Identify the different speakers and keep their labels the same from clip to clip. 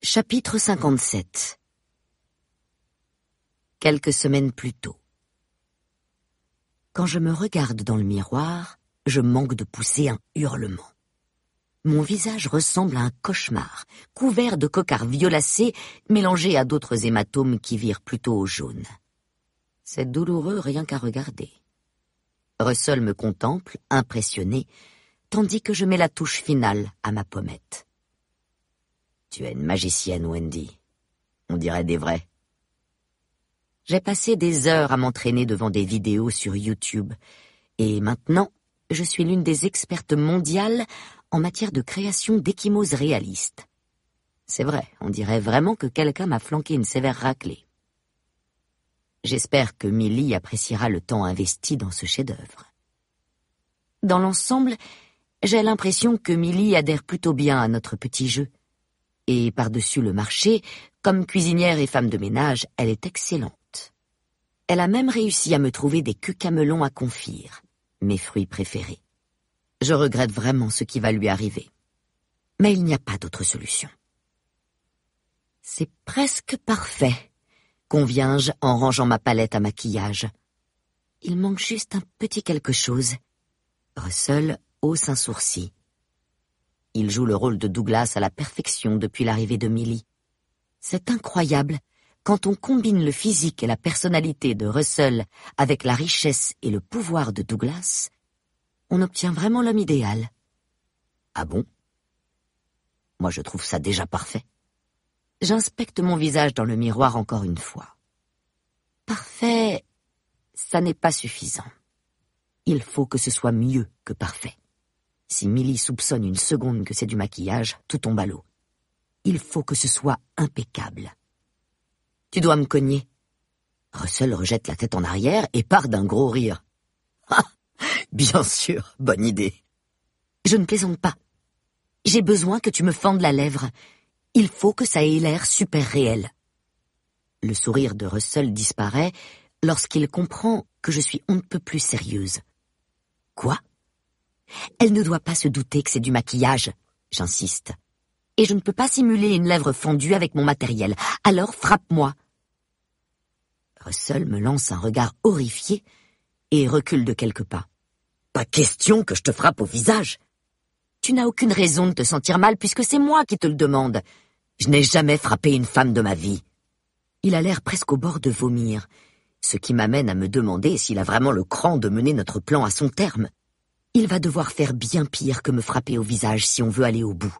Speaker 1: Chapitre 57. Quelques semaines plus tôt. Quand je me regarde dans le miroir, je manque de pousser un hurlement. Mon visage ressemble à un cauchemar, couvert de cocards violacés mélangés à d'autres hématomes qui virent plutôt au jaune. C'est douloureux rien qu'à regarder. Russell me contemple, impressionné, tandis que je mets la touche finale à ma pommette. Tu es une magicienne, Wendy. On dirait des vrais. J'ai passé des heures à m'entraîner devant des vidéos sur YouTube, et maintenant, je suis l'une des expertes mondiales en matière de création d'échymoses réalistes. C'est vrai, on dirait vraiment que quelqu'un m'a flanqué une sévère raclée. J'espère que Millie appréciera le temps investi dans ce chef-d'œuvre. Dans l'ensemble, j'ai l'impression que Millie adhère plutôt bien à notre petit jeu. Et par-dessus le marché, comme cuisinière et femme de ménage, elle est excellente. Elle a même réussi à me trouver des cucamelons à confire, mes fruits préférés. Je regrette vraiment ce qui va lui arriver. Mais il n'y a pas d'autre solution. C'est presque parfait, conviens-je en rangeant ma palette à maquillage. Il manque juste un petit quelque chose. Russell hausse un sourcil. Il joue le rôle de Douglas à la perfection depuis l'arrivée de Millie. C'est incroyable, quand on combine le physique et la personnalité de Russell avec la richesse et le pouvoir de Douglas, on obtient vraiment l'homme idéal. Ah bon? Moi je trouve ça déjà parfait. J'inspecte mon visage dans le miroir encore une fois. Parfait, ça n'est pas suffisant. Il faut que ce soit mieux que parfait. Si Millie soupçonne une seconde que c'est du maquillage, tout tombe à l'eau. Il faut que ce soit impeccable. Tu dois me cogner. Russell rejette la tête en arrière et part d'un gros rire. Ah, bien sûr, bonne idée. Je ne plaisante pas. J'ai besoin que tu me fendes la lèvre. Il faut que ça ait l'air super réel. Le sourire de Russell disparaît lorsqu'il comprend que je suis on ne peut plus sérieuse. Quoi? Elle ne doit pas se douter que c'est du maquillage, j'insiste. Et je ne peux pas simuler une lèvre fendue avec mon matériel, alors frappe-moi. Russell me lance un regard horrifié et recule de quelques pas. Pas question que je te frappe au visage. Tu n'as aucune raison de te sentir mal puisque c'est moi qui te le demande. Je n'ai jamais frappé une femme de ma vie. Il a l'air presque au bord de vomir, ce qui m'amène à me demander s'il a vraiment le cran de mener notre plan à son terme. Il va devoir faire bien pire que me frapper au visage si on veut aller au bout.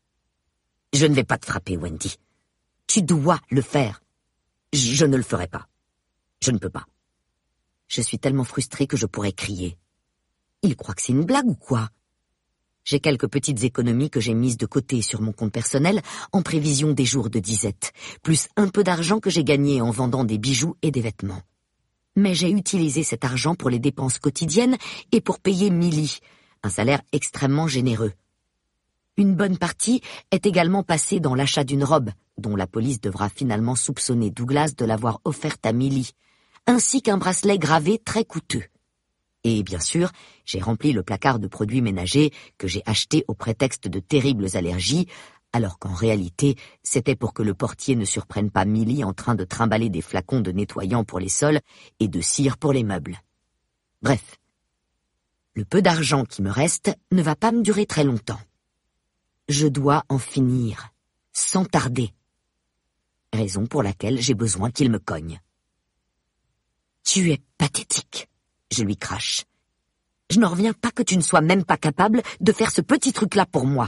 Speaker 1: Je ne vais pas te frapper, Wendy. Tu dois le faire. Je ne le ferai pas. Je ne peux pas. Je suis tellement frustrée que je pourrais crier. Il croit que c'est une blague ou quoi? J'ai quelques petites économies que j'ai mises de côté sur mon compte personnel en prévision des jours de disette, plus un peu d'argent que j'ai gagné en vendant des bijoux et des vêtements. Mais j'ai utilisé cet argent pour les dépenses quotidiennes et pour payer Millie, un salaire extrêmement généreux. Une bonne partie est également passée dans l'achat d'une robe, dont la police devra finalement soupçonner Douglas de l'avoir offerte à Millie, ainsi qu'un bracelet gravé très coûteux. Et bien sûr, j'ai rempli le placard de produits ménagers que j'ai achetés au prétexte de terribles allergies, alors qu'en réalité, c'était pour que le portier ne surprenne pas Millie en train de trimballer des flacons de nettoyant pour les sols et de cire pour les meubles. Bref, le peu d'argent qui me reste ne va pas me durer très longtemps. Je dois en finir, sans tarder. Raison pour laquelle j'ai besoin qu'il me cogne. Tu es pathétique, je lui crache. Je n'en reviens pas que tu ne sois même pas capable de faire ce petit truc-là pour moi.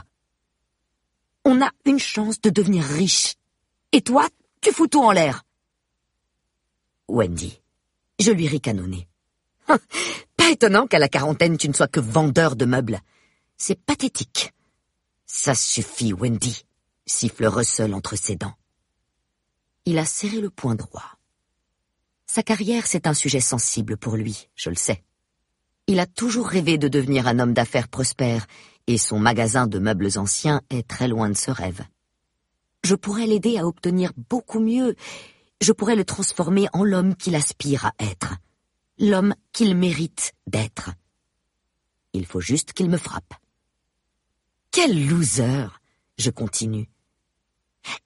Speaker 1: On a une chance de devenir riche. Et toi, tu fous tout en l'air. Wendy, je lui ricanonnais. Pas étonnant qu'à la quarantaine, tu ne sois que vendeur de meubles. C'est pathétique. Ça suffit, Wendy, siffle Russell entre ses dents. Il a serré le poing droit. Sa carrière, c'est un sujet sensible pour lui, je le sais. Il a toujours rêvé de devenir un homme d'affaires prospère, et son magasin de meubles anciens est très loin de ce rêve. Je pourrais l'aider à obtenir beaucoup mieux. Je pourrais le transformer en l'homme qu'il aspire à être. L'homme qu'il mérite d'être. Il faut juste qu'il me frappe. Quel loser, je continue.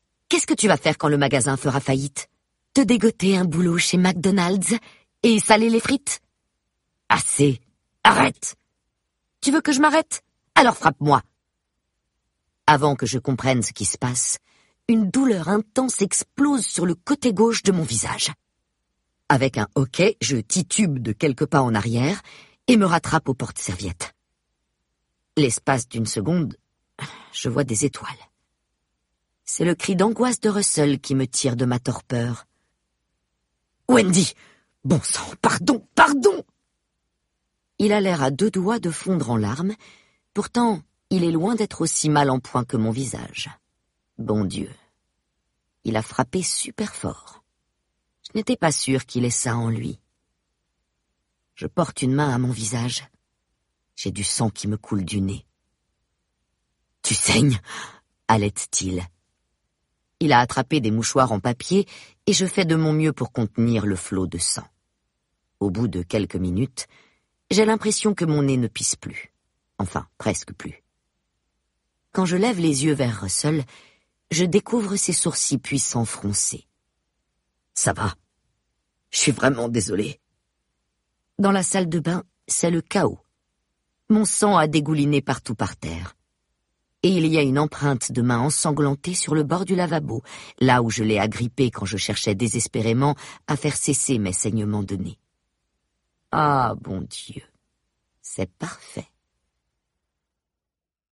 Speaker 1: que tu vas faire quand le magasin fera faillite? Te dégoter un boulot chez McDonald's et saler les frites? Assez. Arrête. Tu veux que je m'arrête? Alors frappe-moi. Avant que je comprenne ce qui se passe, une douleur intense explose sur le côté gauche de mon visage. Avec un hoquet, je titube de quelques pas en arrière et me rattrape au porte-serviettes. L'espace d'une seconde, je vois des étoiles. C'est le cri d'angoisse de Russell qui me tire de ma torpeur. « Wendy! Bon sang, pardon, pardon !» Il a l'air à 2 doigts de fondre en larmes, pourtant il est loin d'être aussi mal en point que mon visage. Bon Dieu, il a frappé super fort. Je n'étais pas sûre qu'il ait ça en lui. Je porte une main à mon visage. J'ai du sang qui me coule du nez. « Tu saignes ?» halète-t-il. Il a attrapé des mouchoirs en papier et je fais de mon mieux pour contenir le flot de sang. Au bout de quelques minutes, j'ai l'impression que mon nez ne pisse plus. Enfin, presque plus. Quand je lève les yeux vers Russell, je découvre ses sourcils puissants froncés. « Ça va. Je suis vraiment désolé. » Dans la salle de bain, c'est le chaos. Mon sang a dégouliné partout par terre. Et il y a une empreinte de main ensanglantée sur le bord du lavabo, là où je l'ai agrippée quand je cherchais désespérément à faire cesser mes saignements de nez. Ah, bon Dieu, c'est parfait.